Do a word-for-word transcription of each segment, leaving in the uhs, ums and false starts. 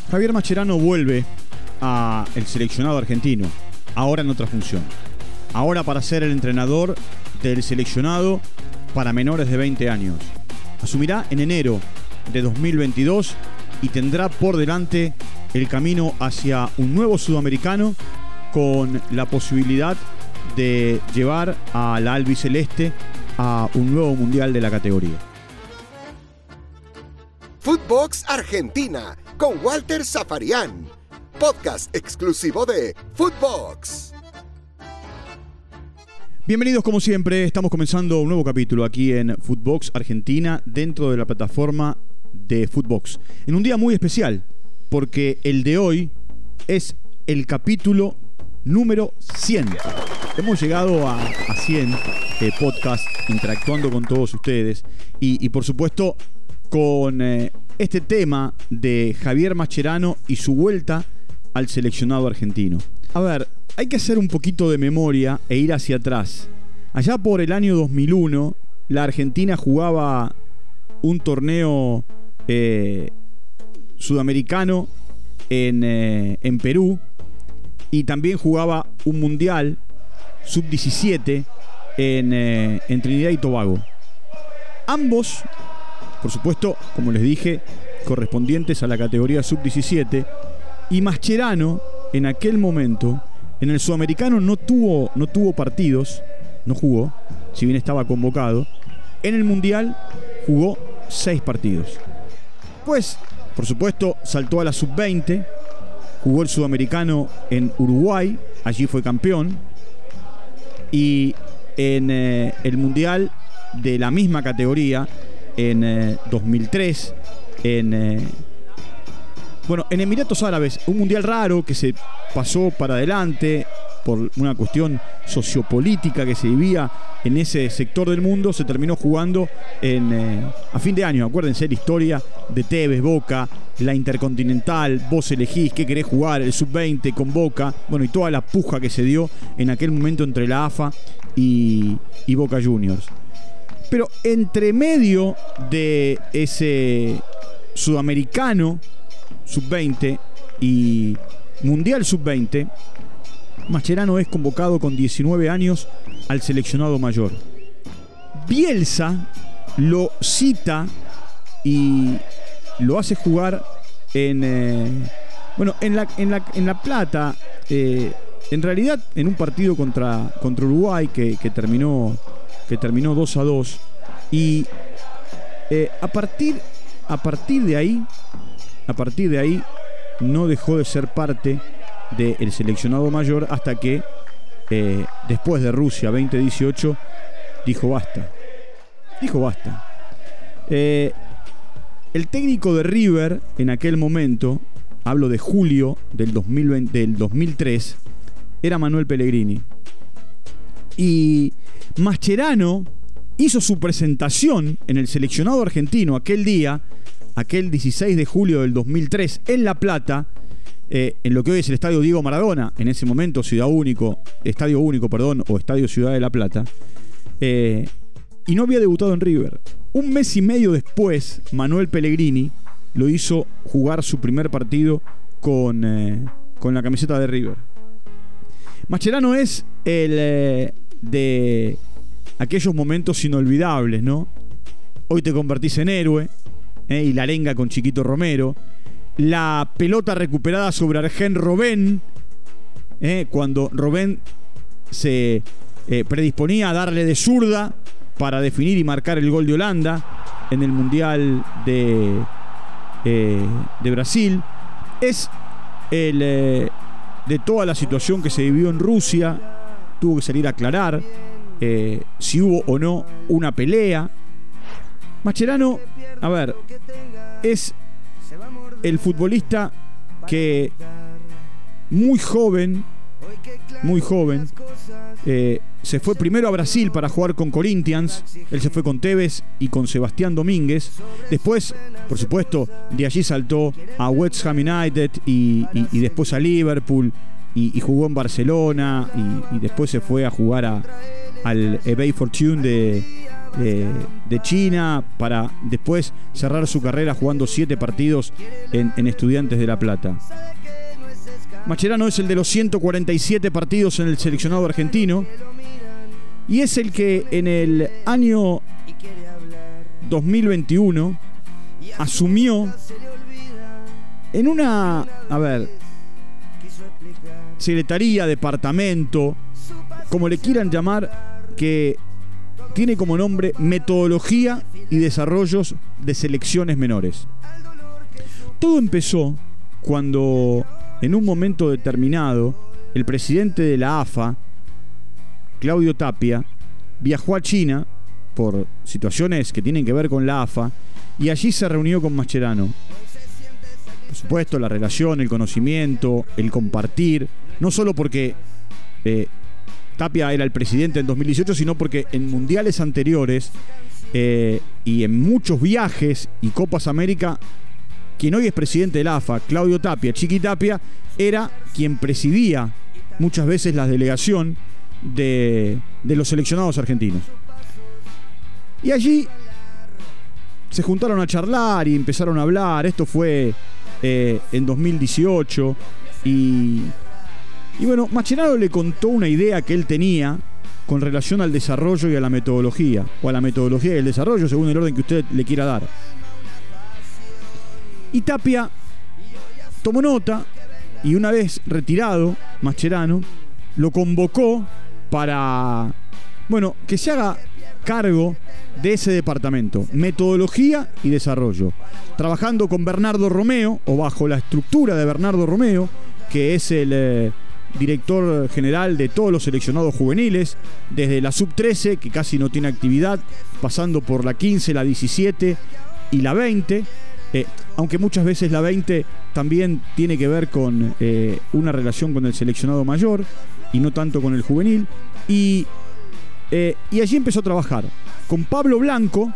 Javier Mascherano vuelve al seleccionado argentino, ahora en otra función. Ahora para ser el entrenador del seleccionado para menores de veinte años. Asumirá en enero de dos mil veintidós y tendrá por delante el camino hacia un nuevo sudamericano con la posibilidad de llevar a la albiceleste a un nuevo mundial de la categoría. Footbox Argentina con Walter Zafarian, podcast exclusivo de Footbox. Bienvenidos como siempre, estamos comenzando un nuevo capítulo aquí en Footbox Argentina dentro de la plataforma de Footbox. En un día muy especial, porque el de hoy es el capítulo número cien. Hemos llegado a, a cien eh, podcasts interactuando con todos ustedes y, y por supuesto con eh, este tema de Javier Mascherano y su vuelta al seleccionado argentino. A ver, hay que hacer un poquito de memoria e ir hacia atrás. Allá por el año dos mil uno, la Argentina jugaba un torneo eh, sudamericano en, eh, en Perú y también jugaba un mundial sub diecisiete en, eh, en Trinidad y Tobago. Ambos, por supuesto, como les dije, correspondientes a la categoría sub diecisiete, y Mascherano en aquel momento en el sudamericano no tuvo, no tuvo partidos, no jugó, si bien estaba convocado. En el mundial jugó seis partidos. Pues, por supuesto, saltó a la sub veinte, jugó el sudamericano en Uruguay, allí fue campeón, y en eh, el mundial de la misma categoría en eh, dos mil tres en eh, bueno, en Emiratos Árabes, un mundial raro que se pasó para adelante por una cuestión sociopolítica que se vivía en ese sector del mundo. Se terminó jugando en, eh, a fin de año. Acuérdense la historia de Tevez, Boca, la Intercontinental, vos elegís qué querés jugar, el sub veinte con Boca, bueno, y toda la puja que se dio en aquel momento entre la A F A y, y Boca Juniors. Pero entre medio de ese sudamericano sub veinte y mundial sub veinte, Mascherano es convocado con diecinueve años al seleccionado mayor. Bielsa lo cita y lo hace jugar en eh, bueno en la, en la, en La Plata, eh, en realidad en un partido contra, contra Uruguay que, que terminó que terminó dos a dos, y eh, a partir a partir de ahí a partir de ahí no dejó de ser parte del seleccionado mayor hasta que eh, después de Rusia veinte dieciocho dijo basta dijo basta eh, el técnico de River en aquel momento, hablo de julio del, dos mil veinte, del dos mil tres, era Manuel Pellegrini. Y Mascherano hizo su presentación en el seleccionado argentino aquel día, aquel dieciséis de julio del dos mil tres, en La Plata, eh, en lo que hoy es el Estadio Diego Maradona, en ese momento Ciudad Único, Estadio Único, perdón, o Estadio Ciudad de La Plata, eh, y no había debutado en River. Un mes y medio después, Manuel Pellegrini lo hizo jugar su primer partido con, eh, con la camiseta de River. Mascherano es el eh, de aquellos momentos inolvidables, ¿no? Hoy te convertís en héroe, ¿eh? Y la arenga con Chiquito Romero, la pelota recuperada sobre Arjen Robben, ¿eh? Cuando Robben se eh, predisponía a darle de zurda para definir y marcar el gol de Holanda en el Mundial de, eh, de Brasil. Es el eh, de toda la situación que se vivió en Rusia. Tuvo que salir a aclarar eh, si hubo o no una pelea. Mascherano, a ver, es el futbolista que muy joven, muy joven, eh, se fue primero a Brasil para jugar con Corinthians. Él se fue con Tevez y con Sebastián Domínguez. Después, por supuesto, de allí saltó a West Ham United y, y, y después a Liverpool y, y jugó en Barcelona y, y después se fue a jugar a, al Ebay Fortune de, eh, de China para después cerrar su carrera jugando siete partidos en, en Estudiantes de La Plata. Mascherano es el de los ciento cuarenta y siete partidos en el seleccionado argentino y es el que en el año dos mil veintiuno asumió en una, a ver, secretaría, departamento, como le quieran llamar, que tiene como nombre Metodología y Desarrollos de Selecciones Menores. Todo empezó cuando, en un momento determinado, el presidente de la A F A, Claudio Tapia, viajó a China por situaciones que tienen que ver con la A F A y allí se reunió con Mascherano. Por supuesto, la relación, el conocimiento, el compartir, no solo porque eh, Tapia era el presidente en dos mil dieciocho, sino porque en mundiales anteriores eh, y en muchos viajes y Copas América, quien hoy es presidente de la A F A, Claudio Tapia, Chiqui Tapia, era quien presidía muchas veces la delegación de, de los seleccionados argentinos. Y allí se juntaron a charlar y empezaron a hablar. Esto fue eh, en dos mil dieciocho y, y bueno, Mascherano le contó una idea que él tenía con relación al desarrollo y a la metodología, o a la metodología y el desarrollo según el orden que usted le quiera dar. Y Tapia tomó nota y una vez retirado Mascherano lo convocó para, bueno, que se haga cargo de ese departamento, metodología y desarrollo, trabajando con Bernardo Romeo, o bajo la estructura de Bernardo Romeo, que es el eh, director general de todos los seleccionados juveniles, desde la sub trece, que casi no tiene actividad, pasando por la quince, la diecisiete y la veinte, eh, aunque muchas veces la veinte también tiene que ver con eh, una relación con el seleccionado mayor y no tanto con el juvenil, y Eh, y allí empezó a trabajar con Pablo Blanco,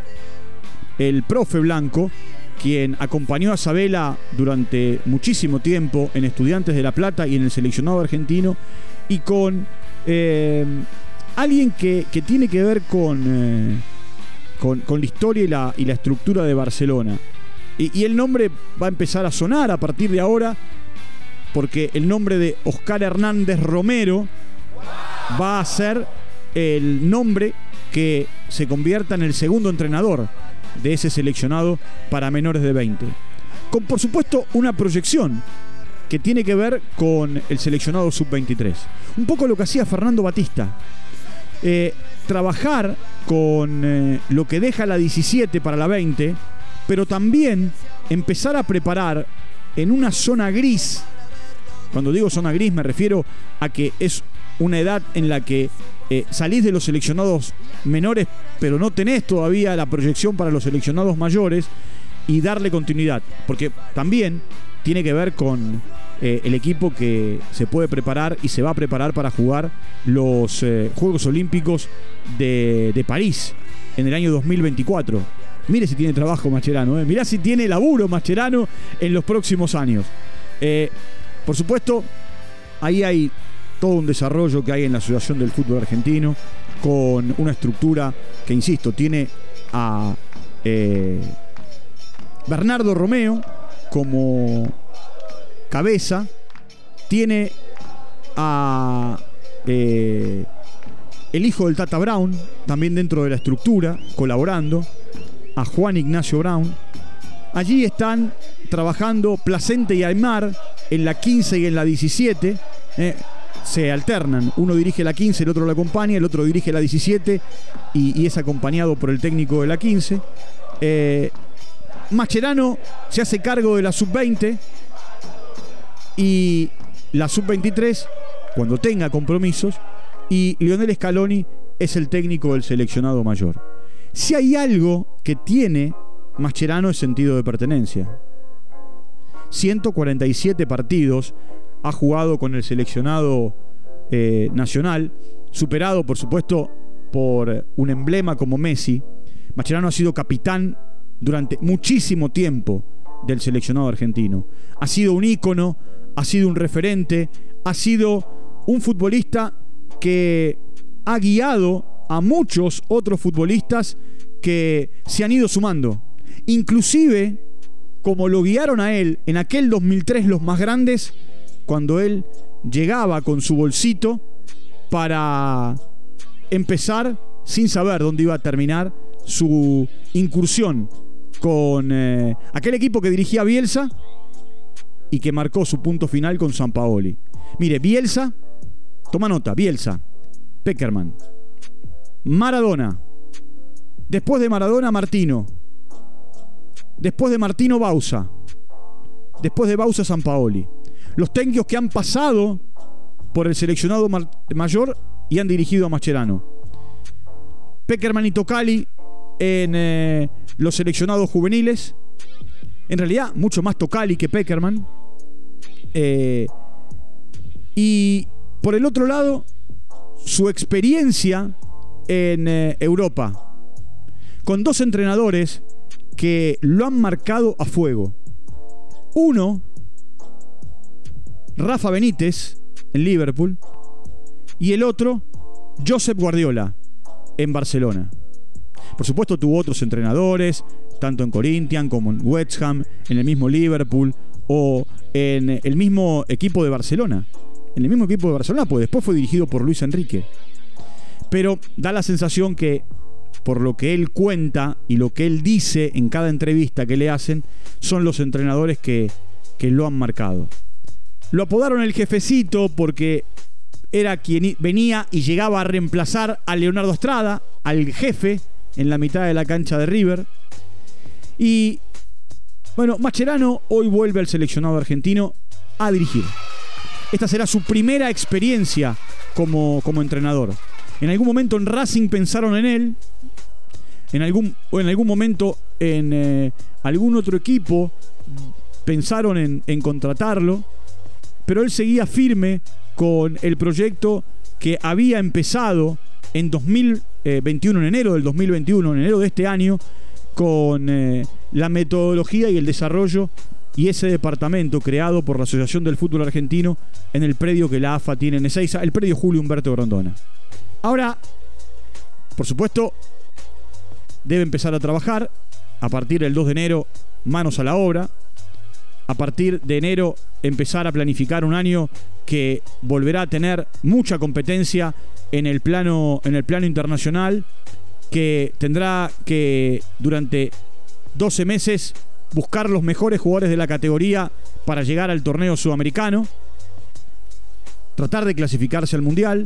el profe Blanco, quien acompañó a Sabela durante muchísimo tiempo en Estudiantes de La Plata y en el seleccionado argentino, y con eh, alguien que, que tiene que ver con, eh, con, con la historia y la, y la estructura de Barcelona. Y, y el nombre va a empezar a sonar a partir de ahora, porque el nombre de Oscar Hernández Romero va a ser el nombre que se convierta en el segundo entrenador de ese seleccionado para menores de veinte. Con, por supuesto, una proyección que tiene que ver con el seleccionado sub veintitrés. Un poco lo que hacía Fernando Batista. Eh, trabajar con eh, lo que deja la diecisiete para la veinte, pero también empezar a preparar en una zona gris. Cuando digo zona gris me refiero a que es una edad en la que Eh, salís de los seleccionados menores, pero no tenés todavía la proyección para los seleccionados mayores, y darle continuidad, porque también tiene que ver con eh, el equipo que se puede preparar y se va a preparar para jugar los eh, Juegos Olímpicos de, de París en el año dos mil veinticuatro. Mire si tiene trabajo Mascherano, eh. mirá si tiene laburo Mascherano en los próximos años. Eh, por supuesto, ahí hay todo un desarrollo que hay en la Asociación del Fútbol Argentino, con una estructura que, insisto, tiene a eh, Bernardo Romeo como cabeza, tiene a eh, el hijo del Tata Brown también dentro de la estructura, colaborando, a Juan Ignacio Brown. Allí están trabajando Placente y Aymar en la quince y en la diecisiete, eh, se alternan, uno dirige la quince, el otro la acompaña, el otro dirige la diecisiete y, y es acompañado por el técnico de la quince. eh, Mascherano se hace cargo de la sub veinte y la sub veintitrés cuando tenga compromisos, y Lionel Scaloni es el técnico del seleccionado mayor. Si hay algo que tiene Mascherano es sentido de pertenencia. ciento cuarenta y siete partidos ha jugado con el seleccionado eh, nacional, superado por supuesto por un emblema como Messi. Mascherano ha sido capitán durante muchísimo tiempo del seleccionado argentino. Ha sido un ícono, ha sido un referente, ha sido un futbolista que ha guiado a muchos otros futbolistas que se han ido sumando. Inclusive, como lo guiaron a él en aquel dos mil tres los más grandes, cuando él llegaba con su bolsito para empezar sin saber dónde iba a terminar su incursión con eh, aquel equipo que dirigía Bielsa y que marcó su punto final con Sampaoli. Mire, Bielsa, toma nota, Bielsa, Pekerman, Maradona, después de Maradona, Martino, después de Martino, Bauza, después de Bauza, Sampaoli. Los técnicos que han pasado por el seleccionado mayor y han dirigido a Mascherano. Pekerman y Tocali en eh, los seleccionados juveniles. En realidad, mucho más Tocali que Pekerman. Eh, y por el otro lado, su experiencia en eh, Europa, con dos entrenadores que lo han marcado a fuego. Uno, Rafa Benítez en Liverpool, y el otro, Josep Guardiola en Barcelona. Por supuesto, tuvo otros entrenadores, tanto en Corinthians como en West Ham, en el mismo Liverpool o en el mismo equipo de Barcelona. En el mismo equipo de Barcelona, pues después fue dirigido por Luis Enrique. Pero da la sensación que, por lo que él cuenta y lo que él dice en cada entrevista que le hacen, son los entrenadores que, que lo han marcado. Lo apodaron el jefecito porque era quien venía y llegaba a reemplazar a Leonardo Estrada, al jefe, en la mitad de la cancha de River. Y bueno, Mascherano hoy vuelve al seleccionado argentino a dirigir. Esta será su primera experiencia como, como entrenador. En algún momento en Racing pensaron en él, en algún, o en algún momento en eh, algún otro equipo pensaron en, en contratarlo, pero él seguía firme con el proyecto que había empezado en dos mil veintiuno, en enero del dos mil veintiuno, en enero de este año, con eh, la metodología y el desarrollo y ese departamento creado por la Asociación del Fútbol Argentino en el predio que la A F A tiene en Ezeiza, el predio Julio Humberto Grondona. Ahora, por supuesto, debe empezar a trabajar a partir del dos de enero, manos a la obra. A partir de enero empezar a planificar un año que volverá a tener mucha competencia en el plano, en el plano internacional, que tendrá que durante doce meses buscar los mejores jugadores de la categoría para llegar al torneo sudamericano, tratar de clasificarse al Mundial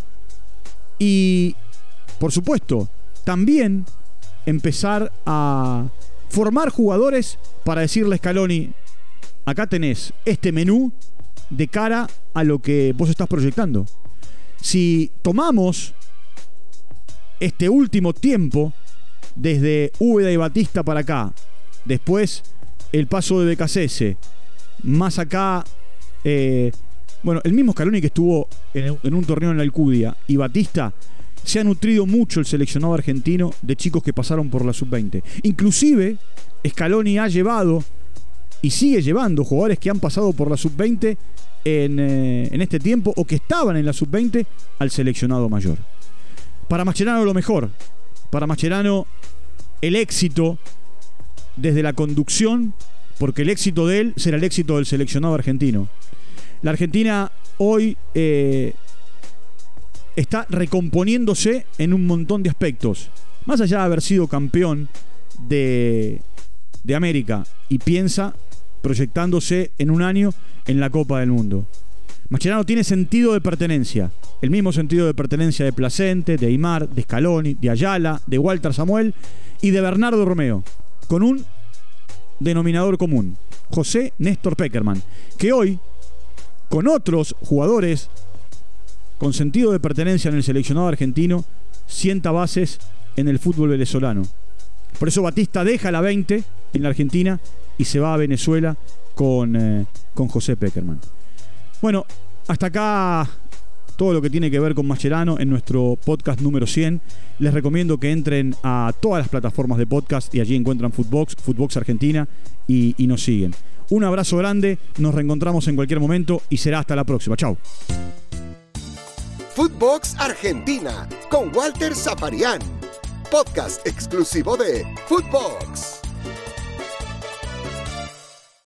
y, por supuesto, también empezar a formar jugadores para decirle a Scaloni: acá tenés este menú de cara a lo que vos estás proyectando. Si tomamos este último tiempo, desde Úbeda y Batista para acá, después el paso de Becasese, más acá, eh, bueno, el mismo Scaloni que estuvo en, en un torneo en la Alcudia, y Batista, se ha nutrido mucho el seleccionado argentino de chicos que pasaron por la sub veinte. Inclusive, Scaloni ha llevado y sigue llevando jugadores que han pasado por la sub veinte en, eh, en este tiempo o que estaban en la sub veinte al seleccionado mayor. Para Mascherano lo mejor. Para Mascherano el éxito desde la conducción, porque el éxito de él será el éxito del seleccionado argentino. La Argentina hoy eh, está recomponiéndose en un montón de aspectos. Más allá de haber sido campeón de, de América y piensa proyectándose en un año en la Copa del Mundo. Mascherano tiene sentido de pertenencia, el mismo sentido de pertenencia de Placente, de Aimar, de Scaloni, de Ayala, de Walter Samuel y de Bernardo Romeo, con un denominador común: José Néstor Pekerman, que hoy, con otros jugadores con sentido de pertenencia en el seleccionado argentino, sienta bases en el fútbol venezolano. Por eso Batista deja la veinte en la Argentina y se va a Venezuela con, eh, con José Pekerman. Bueno, hasta acá todo lo que tiene que ver con Mascherano en nuestro podcast número cien. Les recomiendo que entren a todas las plataformas de podcast y allí encuentran Footbox, Footbox Argentina y, y nos siguen. Un abrazo grande, nos reencontramos en cualquier momento y será hasta la próxima. Chau. Footbox Argentina con Walter Safarian, podcast exclusivo de Footbox.